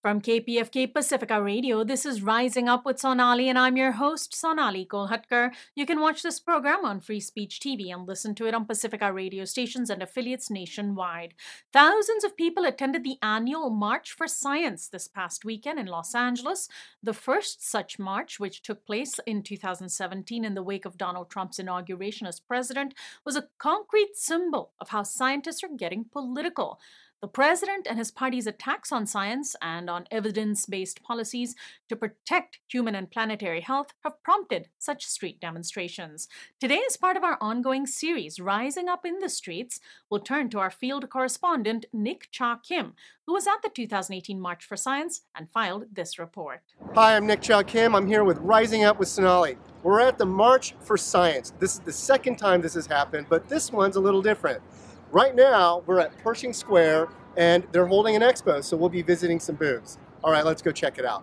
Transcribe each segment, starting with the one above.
From KPFK Pacifica Radio, this is Rising Up with Sonali, and I'm your host, Sonali Kolhatkar. You can watch this program on Free Speech TV and listen to it on Pacifica radio stations and affiliates nationwide. Thousands of people attended the annual March for Science this past weekend in Los Angeles. The first such march, which took place in 2017 in the wake of Donald Trump's inauguration as president, was a concrete symbol of how scientists are getting political. The president and his party's attacks on science and on evidence-based policies to protect human and planetary health have prompted such street demonstrations. Today, as part of our ongoing series, Rising Up in the Streets, we'll turn to our field correspondent, Nick Cha Kim, who was at the 2018 March for Science and filed this report. Hi, I'm Nick Cha Kim. I'm here with Rising Up with Sonali. We're at the March for Science. This is the second time this has happened, but this one's a little different. Right now, we're at Pershing Square, and they're holding an expo, so we'll be visiting some booths. All right, let's go check it out.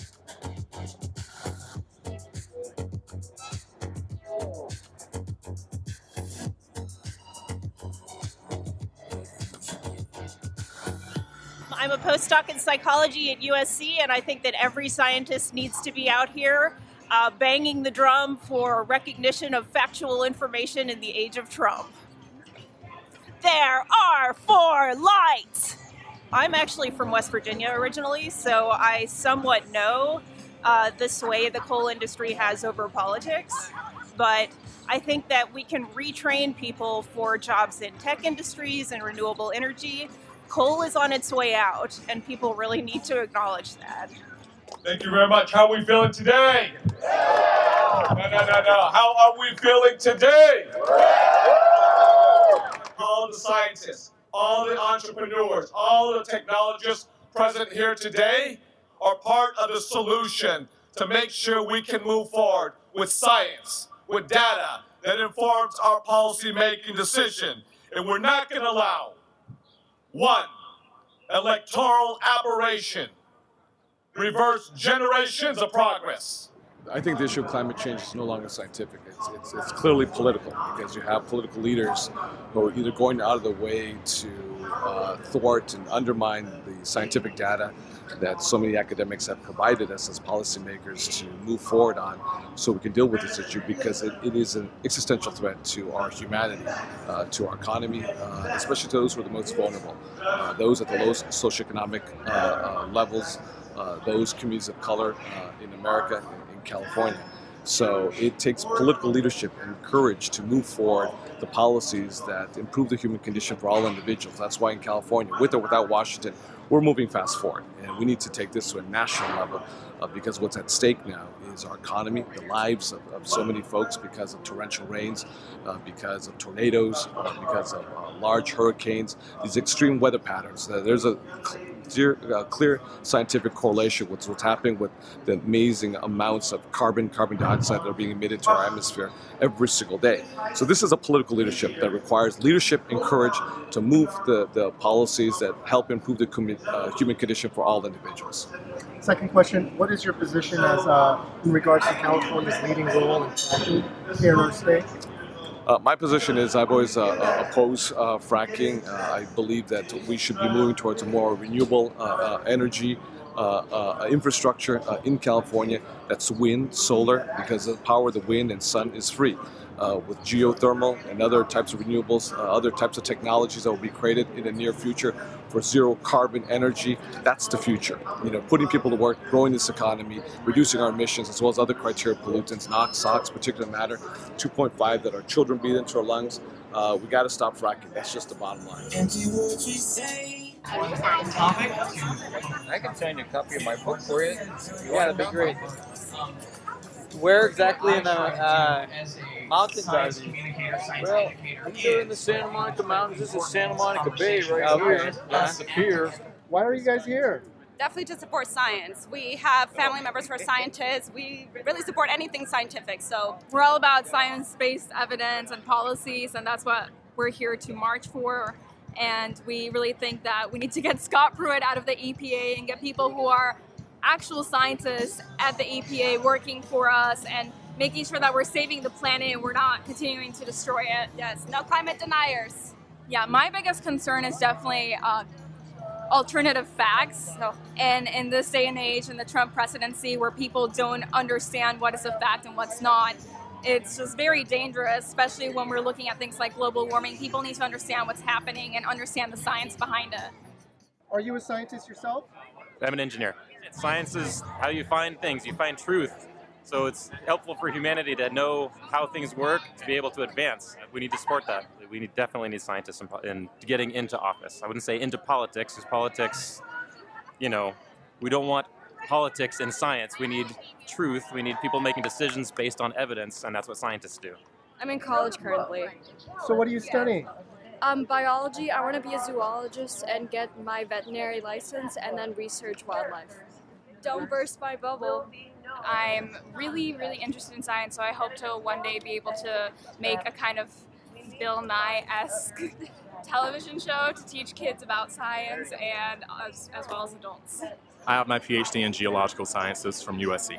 I'm a postdoc in psychology at USC, and I think that every scientist needs to be out here banging the drum for recognition of factual information in the age of Trump. There are 4 lights! I'm actually from West Virginia originally, so I somewhat know the sway the coal industry has over politics. But I think that we can retrain people for jobs in tech industries and renewable energy. Coal is on its way out, and people really need to acknowledge that. Thank you very much. How are we feeling today? No. How are we feeling today? All the scientists, all the entrepreneurs, all the technologists present here today are part of the solution to make sure we can move forward with science, with data that informs our policy-making decision. And we're not going to allow one electoral aberration reverse generations of progress. I think the issue of climate change is no longer scientific. It's clearly political, because you have political leaders who are either going out of their way to thwart and undermine the scientific data that so many academics have provided us as policymakers to move forward on, so we can deal with this issue, because it is an existential threat to our humanity, to our economy, especially to those who are the most vulnerable, those at the lowest socioeconomic levels, those communities of color in America, in California. So it takes political leadership and courage to move forward the policies that improve the human condition for all individuals. That's why in California, with or without Washington, we're moving fast forward. And we need to take this to a national level, because what's at stake now is our economy, the lives of so many folks, because of torrential rains, because of tornadoes, because of large hurricanes, these extreme weather patterns. There's a clear scientific correlation with what's happening with the amazing amounts of carbon dioxide that are being emitted to our atmosphere every single day. So this is a political leadership that requires leadership and courage to move the policies that help improve the human condition for all individuals. Second question, what is your position as in regards to California's leading role in fracking here in our state? My position is I've always opposed fracking. I believe that we should be moving towards a more renewable energy infrastructure in California. That's wind, solar, because the power of the wind and sun is free. With geothermal and other types of renewables, other types of technologies that will be created in the near future for zero carbon energy, that's the future. Putting people to work, growing this economy, reducing our emissions, as well as other criteria pollutants, NOx, SOx, particulate matter, 2.5 that our children breathe into our lungs. We got to stop fracking. That's just the bottom line. I can send you a copy of my book for you. Yeah, that'd be great. Where exactly in the mountains are you? Well, we're in the Santa Monica Mountains. This is Santa Monica Bay right here. That's the pier. Why are you guys here? Definitely to support science. We have family members who are scientists. We really support anything scientific. So we're all about science-based evidence and policies, and that's what we're here to march for. And we really think that we need to get Scott Pruitt out of the EPA and get people who are actual scientists at the EPA working for us and making sure that we're saving the planet and we're not continuing to destroy it. Yes, no climate deniers. Yeah, my biggest concern is definitely alternative facts. And in this day and age, in the Trump presidency, where people don't understand what is a fact and what's not, it's just very dangerous, especially when we're looking at things like global warming. People need to understand what's happening and understand the science behind it. Are you a scientist yourself? I'm an engineer. Science is how you find things, you find truth. So it's helpful for humanity to know how things work, to be able to advance. We need to support that. We definitely need scientists in getting into office. I wouldn't say into politics, because politics, we don't want politics in science. We need truth. We need people making decisions based on evidence, and that's what scientists do. I'm in college currently. So what are you studying? Biology. I want to be a zoologist and get my veterinary license and then research wildlife. Don't burst my bubble. I'm really, really interested in science, so I hope to one day be able to make a kind of Bill Nye-esque television show to teach kids about science and as well as adults. I have my PhD in geological sciences from USC.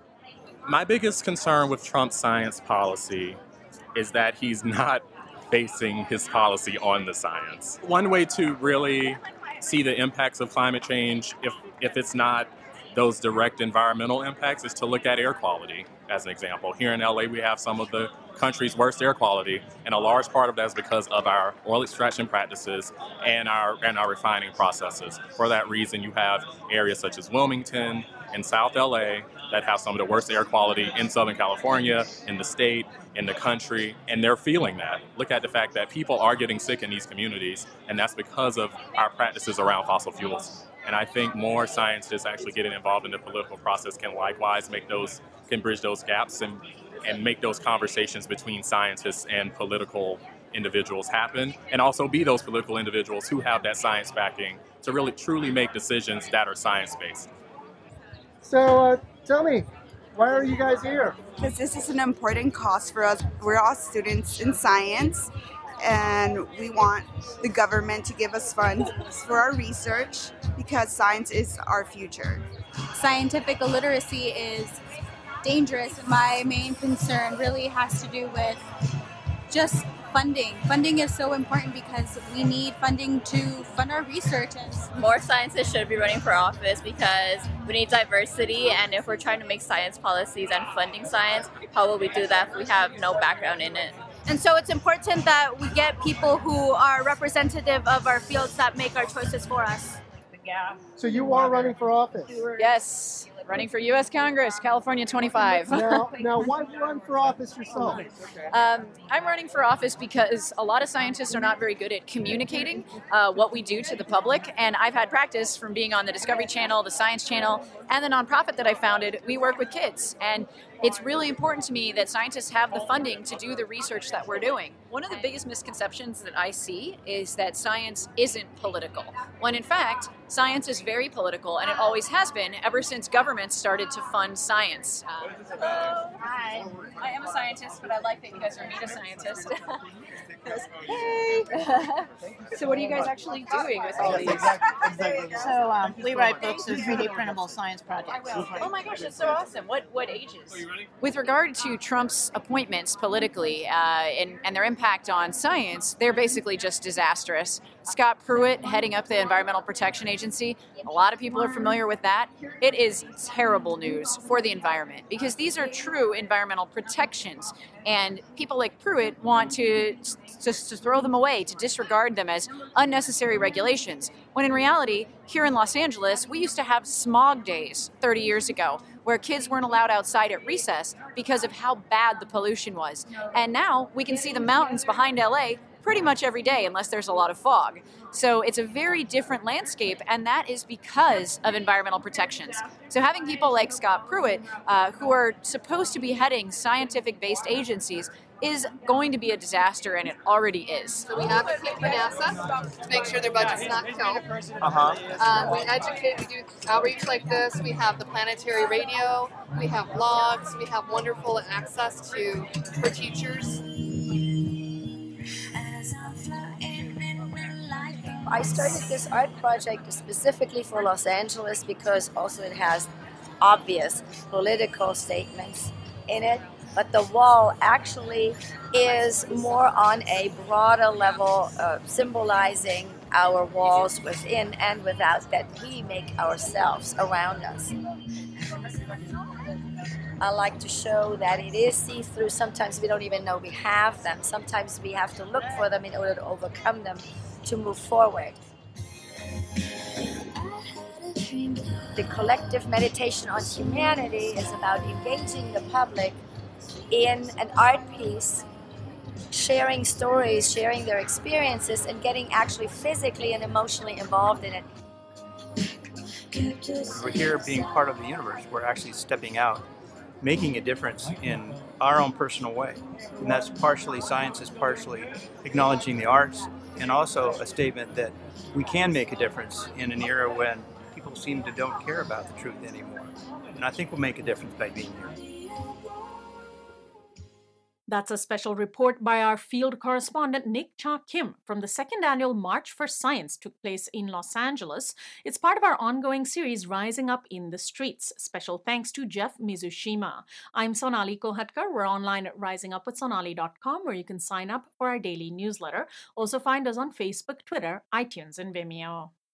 My biggest concern with Trump's science policy is that he's not basing his policy on the science. One way to really see the impacts of climate change, if it's not those direct environmental impacts, is to look at air quality as an example. Here in LA, we have some of the country's worst air quality, and a large part of that is because of our oil extraction practices and our refining processes. For that reason, you have areas such as Wilmington and South LA that have some of the worst air quality in Southern California, in the state, in the country, and they're feeling that. Look at the fact that people are getting sick in these communities, and that's because of our practices around fossil fuels. And I think more scientists actually getting involved in the political process can likewise can bridge those gaps and make those conversations between scientists and political individuals happen, and also be those political individuals who have that science backing to really truly make decisions that are science-based. So tell me, why are you guys here? Because this is an important cause for us. We're all students in science, and we want the government to give us funds for our research because science is our future. Scientific illiteracy is dangerous. My main concern really has to do with just funding. Funding is so important because we need funding to fund our research. More scientists should be running for office because we need diversity, and if we're trying to make science policies and funding science, how will we do that if we have no background in it? And so it's important that we get people who are representative of our fields that make our choices for us. So you are running for office? Yes, running for U.S. Congress, California 25. Now why run for office yourself? I'm running for office because a lot of scientists are not very good at communicating what we do to the public, and I've had practice from being on the Discovery Channel, the Science Channel, and the nonprofit that I founded. We work with kids, and it's really important to me that scientists have the funding to do the research that we're doing. One of the biggest misconceptions that I see is that science isn't political, when in fact, science is very political, and it always has been ever since governments started to fund science. Hi. I am a scientist, but I like that you guys are meet a scientist. Hey! So what are you guys actually doing with all these? So we write books of 3D printable science projects. Oh my gosh, that's so awesome. What ages? With regard to Trump's appointments politically and their impact on science, they're basically just disastrous. Scott Pruitt heading up the Environmental Protection Agency, a lot of people are familiar with that. It is terrible news for the environment because these are true environmental protections, and people like Pruitt want to throw them away, to disregard them as unnecessary regulations, when in reality, here in Los Angeles, we used to have smog days 30 years ago, where kids weren't allowed outside at recess because of how bad the pollution was. And now we can see the mountains behind LA pretty much every day unless there's a lot of fog. So it's a very different landscape, and that is because of environmental protections. So having people like Scott Pruitt, who are supposed to be heading scientific-based agencies, is going to be a disaster, and it already is. So we advocate for NASA to make sure their budget's not killed. We educate, we do outreach like this. We have the planetary radio, we have blogs, we have wonderful access for teachers. I started this art project specifically for Los Angeles because also it has obvious political statements in it, but the wall actually is more on a broader level, symbolizing our walls within and without that we make ourselves around us. I like to show that it is see-through. Sometimes we don't even know we have them. Sometimes we have to look for them in order to overcome them, to move forward. The collective meditation on humanity is about engaging the public in an art piece, sharing stories, sharing their experiences, and getting actually physically and emotionally involved in it. We're here being part of the universe. We're actually stepping out, making a difference in our own personal way. And that's partially science, is partially acknowledging the arts, and also a statement that we can make a difference in an era when people seem to don't care about the truth anymore. And I think we'll make a difference by being here. That's a special report by our field correspondent Nick Cha Kim from the second annual March for Science took place in Los Angeles. It's part of our ongoing series Rising Up in the Streets. Special thanks to Jeff Mizushima. I'm Sonali Kolhatkar. We're online at risingupwithsonali.com where you can sign up for our daily newsletter. Also find us on Facebook, Twitter, iTunes, and Vimeo.